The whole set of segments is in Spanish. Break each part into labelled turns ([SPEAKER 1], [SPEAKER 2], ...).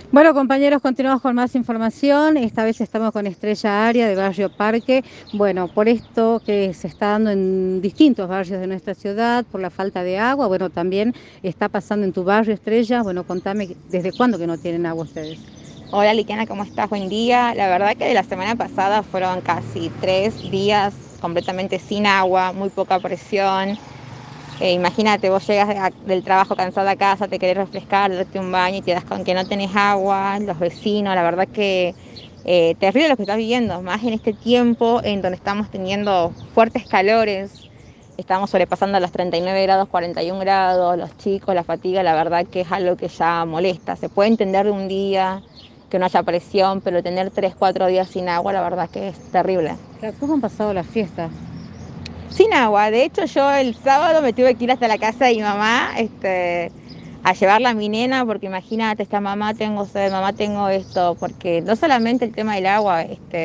[SPEAKER 1] Bueno, compañeros, continuamos con más información. Esta vez estamos con Estrella Aria de Barrio Parque. Bueno, por esto que se está dando en distintos barrios de nuestra ciudad, por la falta de agua, bueno, también está pasando en tu barrio, Estrella. Bueno, contame, ¿desde cuándo que no tienen agua ustedes?
[SPEAKER 2] Hola Likiana, ¿cómo estás? Buen día. La verdad que de la semana pasada fueron casi 3 días completamente sin agua, muy poca presión. Imagínate, vos llegas del trabajo cansada a casa, te querés refrescar, darte un baño y te das con que no tenés agua, los vecinos, la verdad que terrible lo que estás viviendo, más en este tiempo en donde estamos teniendo fuertes calores, estamos sobrepasando los 39 grados, 41 grados, los chicos, la fatiga, la verdad que es algo que ya molesta. Se puede entender de un día que no haya presión, pero tener 3, 4 días sin agua, la verdad que es terrible.
[SPEAKER 1] Claro, ¿cómo han pasado las fiestas?
[SPEAKER 2] Sin agua. De hecho, yo el sábado me tuve que ir hasta la casa de mi mamá, a llevarla a mi nena, porque imagínate, esta mamá tengo sed, mamá tengo esto, porque no solamente el tema del agua,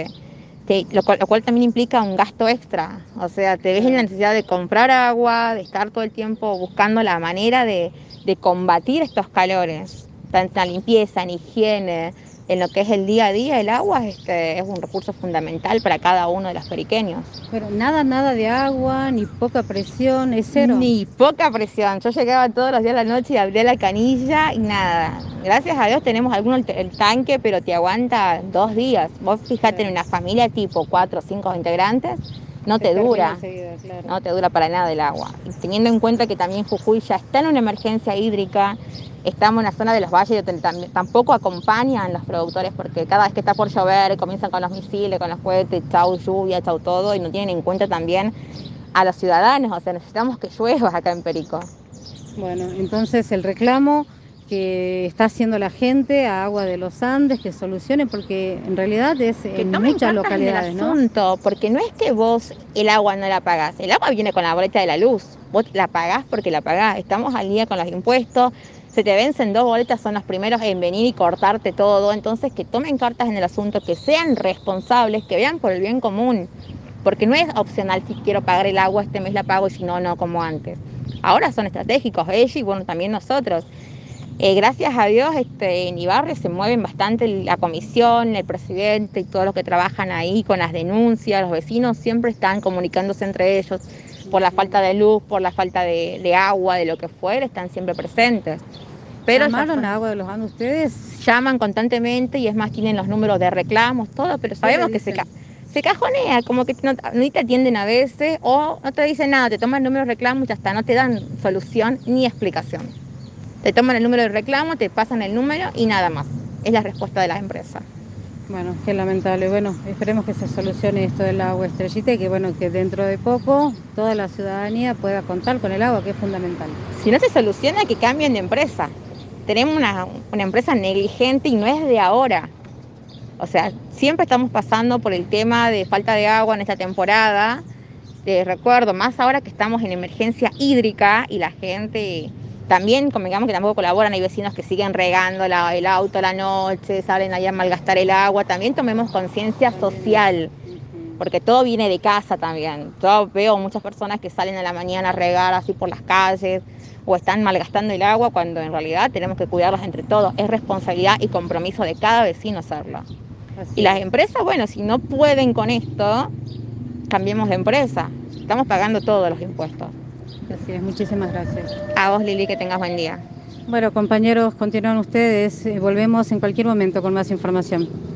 [SPEAKER 2] lo cual también implica un gasto extra. O sea, te ves en la
[SPEAKER 1] Claro.
[SPEAKER 2] necesidad de comprar agua, de estar todo el tiempo buscando la manera de combatir estos calores, tanto en limpieza, en higiene, en lo que es el día a día. El agua es un recurso fundamental para cada uno de los periqueños.
[SPEAKER 1] Pero nada de agua, ni poca presión, es cero.
[SPEAKER 2] Ni poca presión. Yo llegaba todos los días a la noche y abría la canilla y nada. Gracias a Dios tenemos alguno el tanque, pero te aguanta 2 días. Vos fijate en
[SPEAKER 1] Claro.
[SPEAKER 2] una familia tipo 4 o 5 integrantes, no
[SPEAKER 1] Se
[SPEAKER 2] te
[SPEAKER 1] termina
[SPEAKER 2] dura.
[SPEAKER 1] enseguida, claro.
[SPEAKER 2] No te dura para nada el agua. Y teniendo en cuenta que también Jujuy ya está en una emergencia hídrica, estamos en la zona de los valles donde tampoco acompañan los productores porque cada vez que está por llover comienzan con los misiles, con los cohetes, chau lluvia, chau todo, y no tienen en cuenta también a los ciudadanos. O sea, necesitamos que llueva acá en Perico.
[SPEAKER 1] Bueno, entonces el reclamo que está haciendo la gente a Agua de los Andes, que solucione, porque en realidad es
[SPEAKER 2] Que
[SPEAKER 1] en
[SPEAKER 2] tomen
[SPEAKER 1] muchas
[SPEAKER 2] cartas en el
[SPEAKER 1] localidades, ¿no?
[SPEAKER 2] asunto, porque no es que vos el agua no la pagás, el agua viene con la boleta de la luz, vos la pagás porque la pagás, estamos al día con los impuestos, se te vencen 2 boletas, son los primeros en venir y cortarte todo, entonces que tomen cartas en el asunto, que sean responsables, que vean por el bien común, porque no es opcional si quiero pagar el agua este mes la pago y si no, no como antes. Ahora son estratégicos ellos y bueno, también nosotros. Gracias a Dios, en Ibarre se mueven bastante la comisión, el presidente y todos los que trabajan ahí con las denuncias. Los vecinos siempre están comunicándose entre ellos por la falta de luz, por la falta de agua, de lo que fuera, están siempre presentes. Pero ya
[SPEAKER 1] ¿Llamaron
[SPEAKER 2] son,
[SPEAKER 1] a Agua de los Andes ustedes?
[SPEAKER 2] llaman constantemente y es más, tienen los números de reclamos, todo, pero
[SPEAKER 1] ¿Qué le
[SPEAKER 2] sabemos que
[SPEAKER 1] dicen?
[SPEAKER 2] se cajonea, como que no, ni te atienden a veces o no te dicen nada, te toman el número de reclamos y ya está, no te dan solución ni explicación. Te toman el número de reclamo, te pasan el número y nada más. Es la respuesta de las empresas.
[SPEAKER 1] Bueno, qué lamentable. Bueno, esperemos que se solucione esto del agua, Estrellita, y que bueno, que dentro de poco toda la ciudadanía pueda contar con el agua, que es fundamental.
[SPEAKER 2] Si no se soluciona, que cambien de empresa. Tenemos una empresa negligente y no es de ahora. O sea, siempre estamos pasando por el tema de falta de agua en esta temporada. Te recuerdo, más ahora que estamos en emergencia hídrica y la gente también, convengamos que tampoco colaboran, hay vecinos que siguen regando el auto a la noche, salen allá a malgastar el agua. También tomemos conciencia
[SPEAKER 1] También eso.
[SPEAKER 2] social, porque todo viene de casa también. Yo veo muchas personas que salen a la mañana a regar así por las calles o están malgastando el agua cuando en realidad tenemos que cuidarlos entre todos. Es responsabilidad y compromiso de cada vecino hacerlo. Y
[SPEAKER 1] Así
[SPEAKER 2] las
[SPEAKER 1] es.
[SPEAKER 2] empresas, bueno, si no pueden con esto, cambiemos de empresa. Estamos pagando todos los impuestos.
[SPEAKER 1] Así es. Muchísimas gracias.
[SPEAKER 2] A vos, Lili, que tengas buen día.
[SPEAKER 1] Bueno, compañeros, continúan ustedes. Volvemos en cualquier momento con más información.